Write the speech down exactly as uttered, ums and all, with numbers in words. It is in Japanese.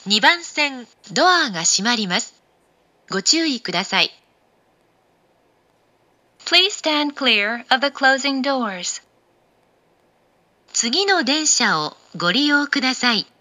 にばん線、ドアが閉まります。ご注意ください。 Please stand clear of the closing doors. 次の電車をご利用ください。